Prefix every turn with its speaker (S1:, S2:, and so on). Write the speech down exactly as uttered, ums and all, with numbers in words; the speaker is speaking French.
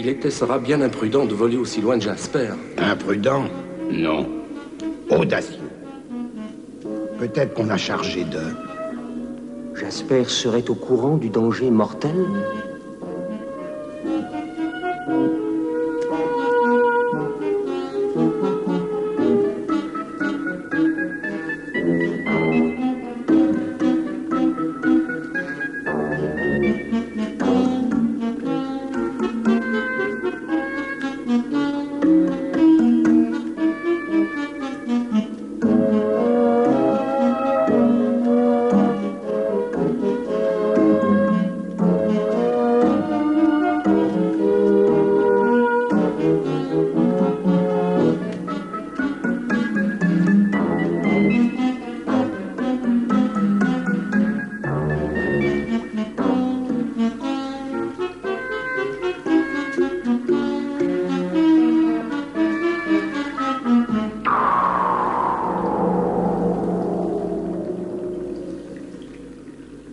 S1: Il était, sera bien imprudent de voler aussi loin de Jasper.
S2: Imprudent? Non. Audacieux. Peut-être qu'on a chargé de...
S3: Jasper serait au courant du danger mortel ?